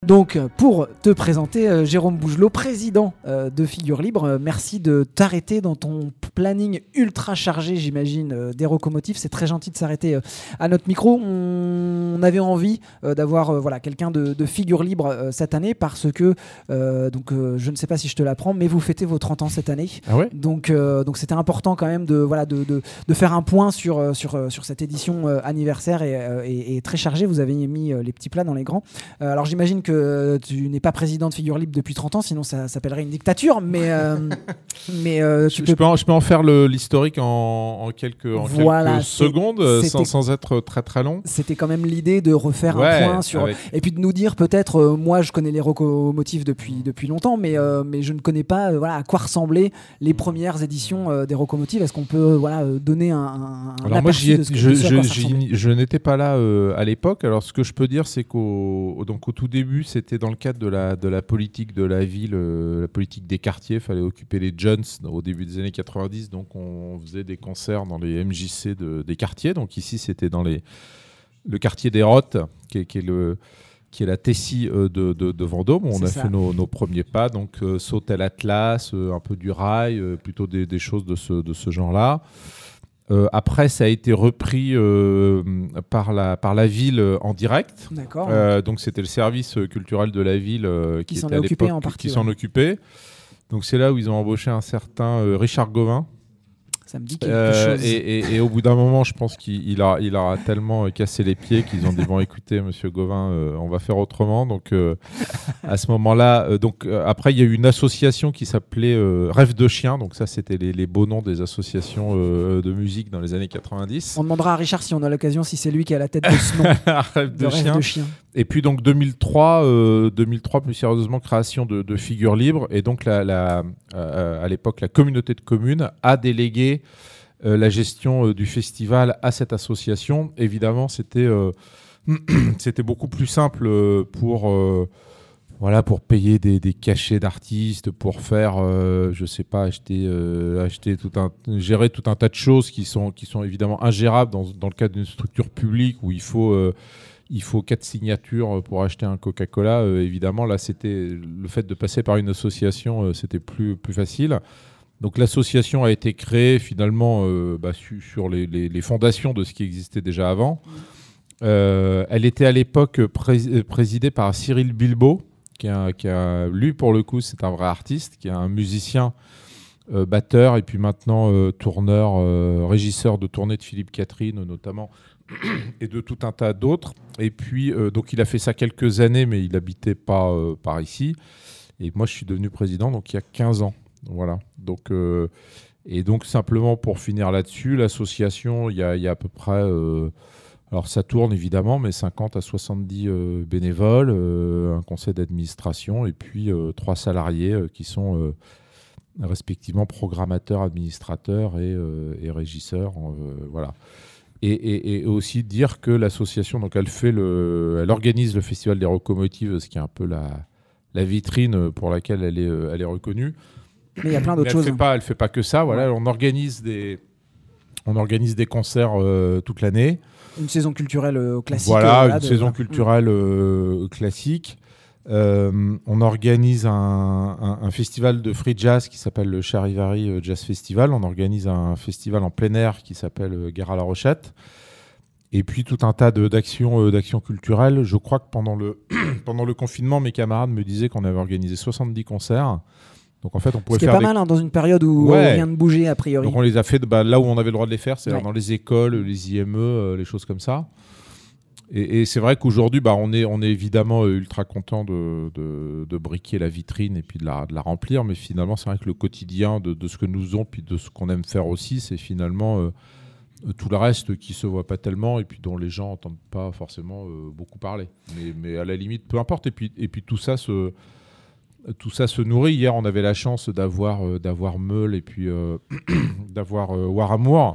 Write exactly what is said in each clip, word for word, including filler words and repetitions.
Donc, pour te présenter, euh, Jérôme Bougelot, président euh, de Figure Libre, euh, merci de t'arrêter dans ton planning ultra chargé, j'imagine, euh, des Rocomotifs. C'est très gentil de s'arrêter euh, à notre micro. On, on avait envie euh, d'avoir euh, voilà, quelqu'un de, de Figure Libre euh, cette année parce que, euh, donc, euh, je ne sais pas si je te l'apprends, mais vous fêtez vos trente ans cette année. Ah ouais. Donc, euh, donc c'était important quand même de, voilà, de, de, de faire un point sur, sur, sur cette édition euh, anniversaire et, euh, et, et très chargée. Vous avez mis euh, les petits plats dans les grands. Euh, alors, j'imagine que que tu n'es pas président de Figure Libre depuis trente ans, sinon ça s'appellerait une dictature, mais, euh, mais euh, tu je, peux... je, peux en, je peux en faire le, l'historique en, en quelques, en voilà, quelques secondes, sans, sans être très très long. C'était quand même l'idée de refaire ouais, un point sur... avec... Et puis de nous dire peut-être, euh, moi je connais les Rocomotifs depuis, depuis longtemps, mais, euh, mais je ne connais pas euh, voilà, à quoi ressemblaient les premières éditions euh, des Rocomotifs. Est-ce qu'on peut euh, voilà, donner un, un alors aperçu moi, j'y ai, de ce que je, de ce je, j'y, je n'étais pas là euh, à l'époque. Alors ce que je peux dire, c'est qu'au donc, au tout début, c'était dans le cadre de la, de la politique de la ville, euh, la politique des quartiers. Il fallait occuper les jeunes au début des années quatre-vingt-dix. Donc on faisait des concerts dans les M J C de, des quartiers. Donc ici, c'était dans les, le quartier des Rottes, qui est, qui est, le, qui est la Tessie euh, de, de, de Vendôme. On C'est a ça. fait nos, nos premiers pas. Donc euh, saute à l'Atlas, euh, un peu du rail, euh, plutôt des, des choses de ce, de ce genre-là. Euh, après, ça a été repris euh, par, la, par la ville en direct. D'accord. Euh, donc, c'était le service culturel de la ville euh, qui, qui s'en était est à occupé l'époque, en partie. qui s'en ouais. occupait. Donc, c'est là où ils ont embauché un certain euh, Richard Gauvin. Ça me dit quelque Euh, chose. et, et, et au bout d'un moment, je pense qu'il il a, il a tellement euh, cassé les pieds qu'ils ont dit bon, écoutez, Monsieur Gauvin, euh, on va faire autrement. Donc, euh, à ce moment-là, euh, donc euh, après, il y a eu une association qui s'appelait euh, Rêve de Chien. Donc ça, c'était les, les beaux noms des associations euh, de musique dans les années quatre-vingt-dix. On demandera à Richard si on a l'occasion, si c'est lui qui est à la tête de ce nom. Rêve de, de chien. Rêve de chien. Et puis donc deux mille trois, euh, deux mille trois plus sérieusement création de, de Figure Libre. Et donc la, la, euh, à l'époque, la communauté de communes a délégué Euh, la gestion euh, du festival à cette association. Évidemment, c'était, euh, c'était beaucoup plus simple euh, pour, euh, voilà, pour payer des, des cachets d'artistes, pour faire, euh, je sais pas, acheter, euh, acheter tout un, gérer tout un tas de choses qui sont, qui sont évidemment ingérables dans, dans le cadre d'une structure publique où il faut, euh, il faut quatre signatures pour acheter un Coca-Cola. Euh, évidemment, là, c'était le fait de passer par une association, euh, c'était plus, plus facile. Donc l'association a été créée finalement euh, bah, su, sur les, les, les fondations de ce qui existait déjà avant. Euh, elle était à l'époque pré- présidée par Cyril Bilbao, qui a, qui a, lui pour le coup c'est un vrai artiste, qui est un musicien, euh, batteur et puis maintenant euh, tourneur, euh, régisseur de tournée de Philippe Catherine notamment, et de tout un tas d'autres. Et puis euh, donc il a fait ça quelques années, mais il n'habitait pas euh, par ici. Et moi je suis devenu président donc il y a quinze ans. Voilà. Donc, euh, et donc, simplement pour finir là-dessus, l'association, il y a, y a à peu près, euh, alors ça tourne évidemment, mais cinquante à soixante-dix euh, bénévoles, euh, un conseil d'administration et puis euh, trois salariés euh, qui sont euh, respectivement programmateurs, administrateurs et, euh, et régisseurs. Euh, voilà. Et, et, et aussi dire que l'association, donc elle, fait le, elle organise le Festival des Rocomotives, ce qui est un peu la, la vitrine pour laquelle elle est, elle est reconnue. Mais il y a plein d'autres elle choses. Fait pas, elle fait pas que ça. Voilà, ouais. on organise des, on organise des concerts euh, toute l'année. Une saison culturelle euh, classique. Voilà, euh, une là, de, saison voilà. culturelle euh, classique. Euh, on organise un, un, un festival de free jazz qui s'appelle le Charivari Jazz Festival. On organise un festival en plein air qui s'appelle euh, Gare à la Rochette. Et puis tout un tas de, d'actions, euh, d'actions culturelles. Je crois que pendant le, pendant le confinement, mes camarades me disaient qu'on avait organisé soixante-dix concerts. Donc en fait, on pouvait Ce qui est faire pas des... mal hein, dans une période où ouais. rien ne bougeait a priori. Donc on les a fait bah, là où on avait le droit de les faire, c'est-à-dire ouais. dans les écoles, les I M E, euh, les choses comme ça. Et, et c'est vrai qu'aujourd'hui, bah, on, est, on est évidemment ultra content de, de, de briquer la vitrine et puis de la, de la remplir, mais finalement, c'est vrai que le quotidien de, de ce que nous faisons, puis de ce qu'on aime faire aussi, c'est finalement euh, tout le reste qui se voit pas tellement et puis dont les gens n'entendent pas forcément euh, beaucoup parler. Mais, mais à la limite, peu importe. Et puis, et puis tout ça se... Tout ça se nourrit. Hier, on avait la chance d'avoir, euh, d'avoir Meul et puis euh, d'avoir euh, War Amour.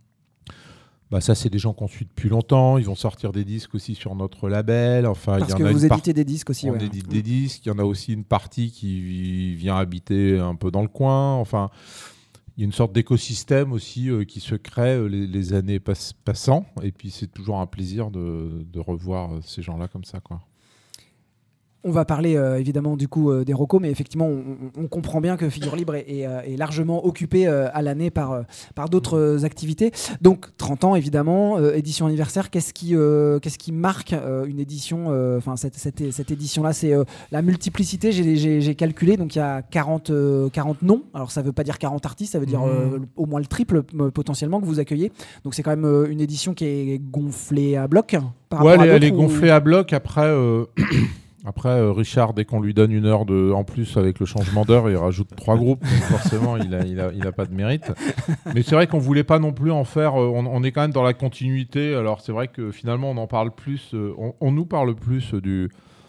Bah, ça, c'est des gens qu'on suit depuis longtemps. Ils vont sortir des disques aussi sur notre label. Enfin, Parce il y en que a vous une éditez par... des disques aussi. On ouais. édite des disques. Il y en a aussi une partie qui vient habiter un peu dans le coin. Enfin, il y a une sorte d'écosystème aussi euh, qui se crée euh, les, les années pass- passant. Et puis, c'est toujours un plaisir de, de revoir ces gens-là comme ça, quoi. On va parler euh, évidemment du coup euh, des recos, mais effectivement on, on comprend bien que Figure Libre est, est, est largement occupé euh, à l'année par, euh, par d'autres euh, activités. Donc trente ans évidemment, euh, édition anniversaire, qu'est-ce qui, euh, qu'est-ce qui marque euh, une édition, enfin euh, cette, cette, cette édition-là, c'est euh, la multiplicité, j'ai, j'ai, j'ai calculé, donc il y a quarante, euh, quarante noms, alors ça veut pas dire quarante artistes, ça veut dire euh, au moins le triple euh, potentiellement que vous accueillez, donc c'est quand même euh, une édition qui est gonflée à bloc. Par ouais, elle, à elle est ou... gonflée à bloc, après... Euh... Après, euh, Richard, dès qu'on lui donne une heure de, en plus avec le changement d'heure, il rajoute trois groupes. Donc forcément, il n'a il a, il a pas de mérite. Mais c'est vrai qu'on ne voulait pas non plus en faire. Euh, on, on est quand même dans la continuité. Alors c'est vrai que finalement, on en parle plus. Euh, on, on nous parle plus du,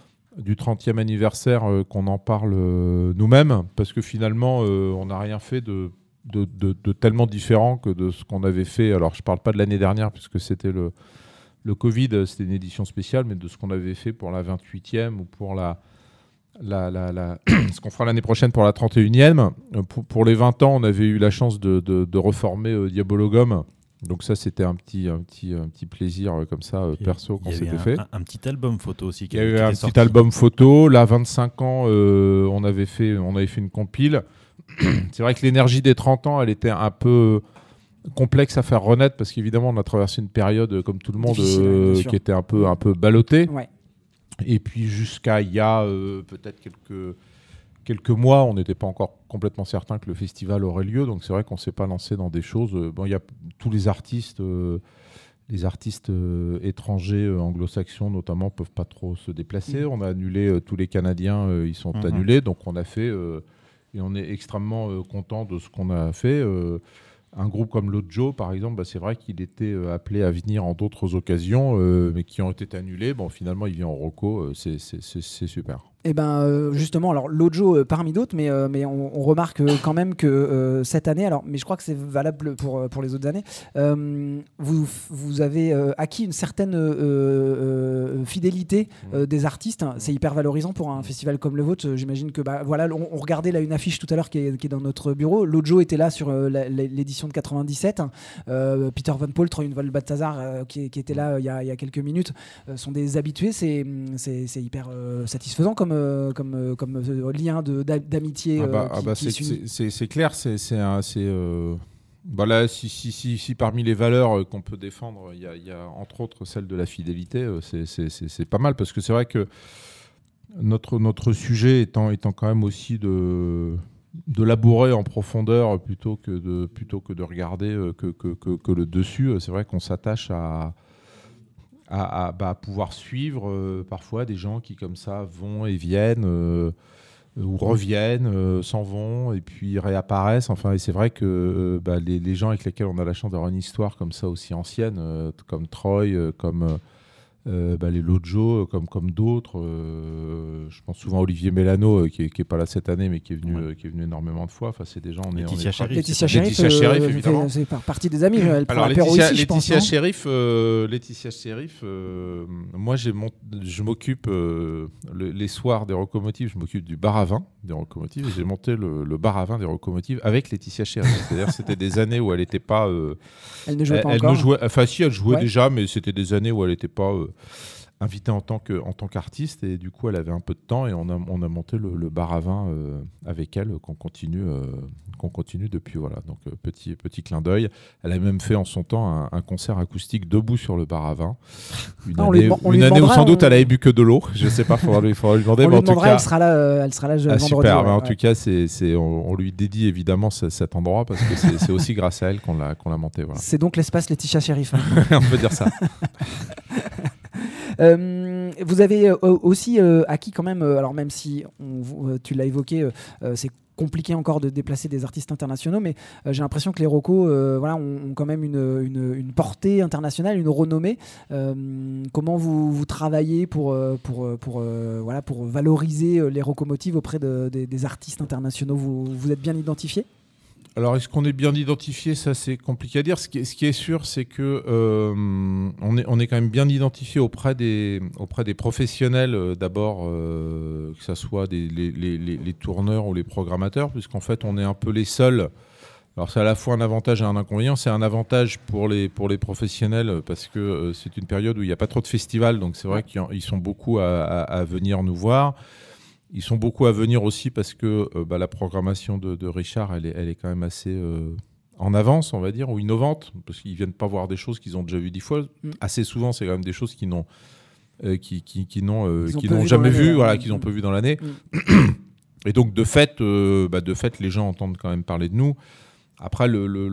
du trentième anniversaire euh, qu'on en parle euh, nous-mêmes. Parce que finalement, euh, on n'a rien fait de, de, de, de tellement différent que de ce qu'on avait fait. Alors je ne parle pas de l'année dernière, puisque c'était le... Le Covid, c'était une édition spéciale, mais de ce qu'on avait fait pour la vingt-huitième ou pour la, la, la, la ce qu'on fera l'année prochaine pour la trente et unième. Pour, pour les vingt ans, on avait eu la chance de, de, de reformer euh, Diabologum. Donc ça, c'était un petit, un petit, un petit plaisir euh, comme ça, euh, perso, qu'on s'était fait. Un, un petit album photo aussi. Qui Il y a eu un petit sorti. album photo. Là, vingt-cinq ans, euh, on, avait fait, on avait fait une compile. C'est vrai que l'énergie des trente ans, elle était un peu... complexe à faire renaître parce qu'évidemment on a traversé une période comme tout le monde euh, qui était un peu, un peu ballottée ouais. Et puis jusqu'à il y a euh, peut-être quelques, quelques mois on n'était pas encore complètement certain que le festival aurait lieu, donc c'est vrai qu'on ne s'est pas lancé dans des choses. Bon, il y a tous les artistes euh, les artistes euh, étrangers euh, anglo-saxons notamment peuvent pas trop se déplacer. mmh. On a annulé euh, tous les Canadiens, euh, ils sont mmh. annulés, donc on a fait euh, et on est extrêmement euh, content de ce qu'on a fait. euh, Un groupe comme Lojo, par exemple, bah, c'est vrai qu'il était euh, appelé à venir en d'autres occasions, euh, mais qui ont été annulés. Bon, finalement, il vient en Roco, euh, c'est, c'est, c'est, c'est super. Eh ben euh, justement, alors Lojo euh, parmi d'autres, mais, euh, mais on, on remarque euh, quand même que euh, cette année, alors, mais je crois que c'est valable pour, pour les autres années, euh, vous, vous avez euh, acquis une certaine euh, euh, fidélité euh, des artistes. C'est hyper valorisant pour un festival comme le vôtre. J'imagine que bah, voilà, on, on regardait là une affiche tout à l'heure qui est, qui est dans notre bureau. Lojo était là sur euh, la, l'édition de quatre-vingt-dix-sept. Euh, Peter Van Poel, Troy Balthazar euh, qui, qui était là il euh, y, y a quelques minutes euh, sont des habitués. C'est, c'est, c'est hyper euh, satisfaisant comme comme, comme euh, lien de, d'amitié ah bah, euh, qui, ah bah qui c'est, c'est, c'est, c'est clair, c'est, c'est, un, c'est euh... bah là, si, si, si, si parmi les valeurs qu'on peut défendre, il y a, y a entre autres celle de la fidélité, c'est, c'est, c'est, c'est pas mal, parce que c'est vrai que notre, notre sujet étant, étant quand même aussi de, de labourer en profondeur plutôt que de, plutôt que de regarder que, que, que, que le dessus, c'est vrai qu'on s'attache à à, à bah, pouvoir suivre euh, parfois des gens qui comme ça vont et viennent euh, ou reviennent, euh, s'en vont et puis réapparaissent. Enfin, et c'est vrai que euh, bah, les, les gens avec lesquels on a la chance d'avoir une histoire comme ça aussi ancienne, euh, comme Troy, euh, comme euh, bah, les Lojo, comme, comme d'autres. Euh, je pense souvent à Olivier Mélano, euh, qui n'est pas là cette année, mais qui est venu, ouais. euh, qui est venu énormément de fois. Enfin, c'est des gens... On est, Laetitia on est Sheriff. Laetitia Sheriff, euh, Sheriff, évidemment. C'est partie des amis. Elle Alors, Laetitia, aussi, je Laetitia pense, Sheriff, euh, Laetitia Sheriff euh, moi, j'ai mon, je m'occupe, euh, le, les soirs des Rocomotives, je m'occupe du bar à vin des Rocomotives. Et j'ai monté le, le bar à vin des Rocomotives avec Laetitia Sheriff. C'est-à-dire c'était des années où elle n'était pas... Euh, elle ne jouait elle, pas elle encore. Ne jouait, enfin, si, elle jouait ouais. déjà, mais c'était des années où elle n'était pas... Euh, invitée en tant, que, en tant qu'artiste, et du coup elle avait un peu de temps et on a, on a monté le, le bar à vin euh, avec elle qu'on continue, euh, qu'on continue depuis. Voilà. Donc euh, petit, petit clin d'œil. Elle a même fait en son temps un, un concert acoustique debout sur le bar à vin. Une ah, année, on lui, on une année demandera, où sans doute on... elle avait bu que de l'eau. Je ne sais pas, il faudra lui, faudra lui demander. On mais lui en demandera, tout cas, elle sera là, euh, elle sera là ah, vendredi. Super, ouais, mais en ouais. tout cas c'est, c'est, on, on lui dédie évidemment c- cet endroit parce que c'est, c'est aussi grâce à elle qu'on l'a, qu'on l'a monté. Voilà. C'est donc l'espace Laetitia Sheriff. On peut dire ça. Euh, vous avez euh, aussi euh, acquis quand même, euh, alors même si on, euh, tu l'as évoqué, euh, c'est compliqué encore de déplacer des artistes internationaux, mais euh, j'ai l'impression que les Rocos euh, voilà, ont, ont quand même une, une, une portée internationale, une renommée. Euh, comment vous, vous travaillez pour, pour, pour, pour, euh, voilà, pour valoriser les Rocomotives auprès de, de, des artistes internationaux? Vous, vous êtes bien identifiés? Alors, est-ce qu'on est bien identifié? Ça, c'est compliqué à dire. Ce qui est, ce qui est sûr, c'est que euh, on est, on est quand même bien identifié auprès des, auprès des professionnels, euh, d'abord, euh, que ce soit des, les, les, les, les tourneurs ou les programmateurs, puisqu'en fait, on est un peu les seuls Alors c'est à la fois un avantage et un inconvénient. C'est un avantage pour les, pour les professionnels parce que euh, c'est une période où il n'y a pas trop de festivals, donc c'est vrai qu'ils sont beaucoup à, à, à venir nous voir. Ils sont beaucoup à venir aussi parce que euh, bah, la programmation de, de Richard, elle est, elle est quand même assez euh, en avance, on va dire, ou innovante, parce qu'ils ne viennent pas voir des choses qu'ils ont déjà vues dix fois. Mm. Assez souvent, c'est quand même des choses qu'ils n'ont, euh, qui, qui, qui n'ont, euh, qui n'ont jamais vues, voilà, qu'ils n'ont peu vues dans l'année. Mm. Et donc, de fait, euh, bah, de fait, les gens entendent quand même parler de nous. Après, le, le,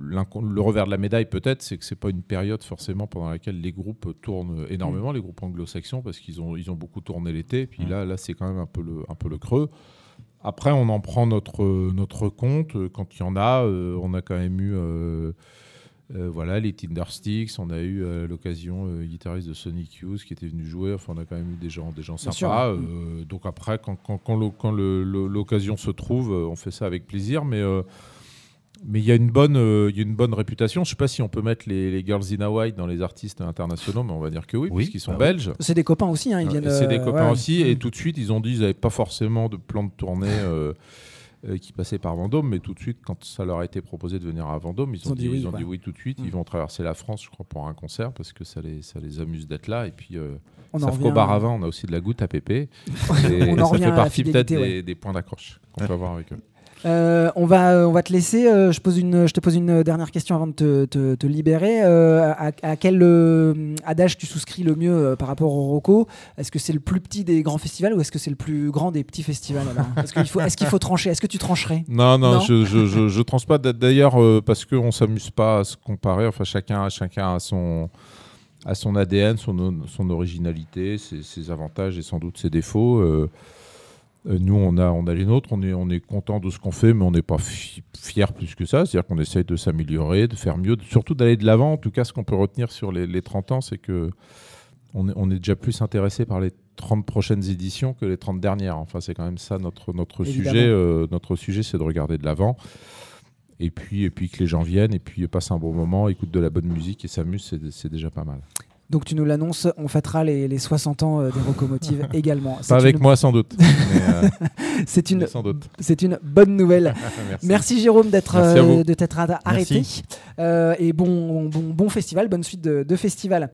le revers de la médaille, peut-être, c'est que ce n'est pas une période forcément pendant laquelle les groupes tournent énormément, mmh. les groupes anglo-saxons, parce qu'ils ont, ils ont beaucoup tourné l'été. Puis mmh. là, là c'est quand même un peu, le, un peu le creux. Après, on en prend notre, notre compte. Quand il y en a, euh, on a quand même eu euh, euh, voilà, les Tindersticks, on a eu euh, l'occasion, euh, guitariste de Sonic Youth qui était venu jouer. Enfin, on a quand même eu des gens, des gens sympas. Euh, donc après, quand, quand, quand, le, quand le, le, l'occasion se trouve, on fait ça avec plaisir. Mais... Euh, Mais il y a une bonne, euh, il y a une bonne réputation. Je ne sais pas si on peut mettre les, les Girls in Hawaii dans les artistes internationaux, mais on va dire que oui, oui puisqu'ils sont bah belges. Oui. C'est des copains aussi, hein, ils viennent. C'est des copains ouais. aussi, et tout de suite, ils ont dit qu'ils n'avaient pas forcément de plan de tournée euh, euh, qui passait par Vendôme, mais tout de suite, quand ça leur a été proposé de venir à Vendôme, ils, ils ont, ont, dit, oui, ils ont ouais. dit oui tout de suite. Mmh. Ils vont traverser la France, je crois, pour un concert, parce que ça les, ça les amuse d'être là. Et puis, euh, sauf qu'au bar avant, on a aussi de la goutte à pépé. Et, et ça fait partie peut-être ouais. des, des points d'accroche qu'on peut avoir avec eux. Euh, on, va, on va te laisser. Euh, je, pose une, je te pose une dernière question avant de te, te, te libérer. Euh, à, à quel euh, adage tu souscris le mieux euh, par rapport au Rocco ? Est-ce que c'est le plus petit des grands festivals ou est-ce que c'est le plus grand des petits festivals alors ? Est-ce qu'il faut, est-ce qu'il faut trancher ? Est-ce que tu trancherais ? Non, non, non je, je, je, je tranche pas. D'ailleurs, euh, parce qu'on ne s'amuse pas à se comparer. Enfin, chacun, chacun a son, a son A D N, son, son originalité, ses, ses avantages et sans doute ses défauts. Euh, Nous, on a, on a les nôtres, on est, on est content de ce qu'on fait, mais on n'est pas fi- fiers plus que ça. C'est-à-dire qu'on essaye de s'améliorer, de faire mieux, de, surtout d'aller de l'avant. En tout cas, ce qu'on peut retenir sur les, les trente ans, c'est qu'on est, on est déjà plus intéressé par les trente prochaines éditions que les trente dernières. Enfin, c'est quand même ça notre, notre sujet. Euh, notre sujet, c'est de regarder de l'avant. Et puis, et puis que les gens viennent, et puis passent un bon moment, écoutent de la bonne musique et s'amusent, c'est, c'est déjà pas mal. Donc tu nous l'annonces, on fêtera les, les soixante ans euh, des Rocomotives également. C'est Pas avec une... moi sans doute. Mais euh, c'est, une, sans doute. c'est une bonne nouvelle. Merci. Merci Jérôme d'être, euh, de t'être arrêté. Euh, et bon, bon, bon festival, bonne suite de, de festival.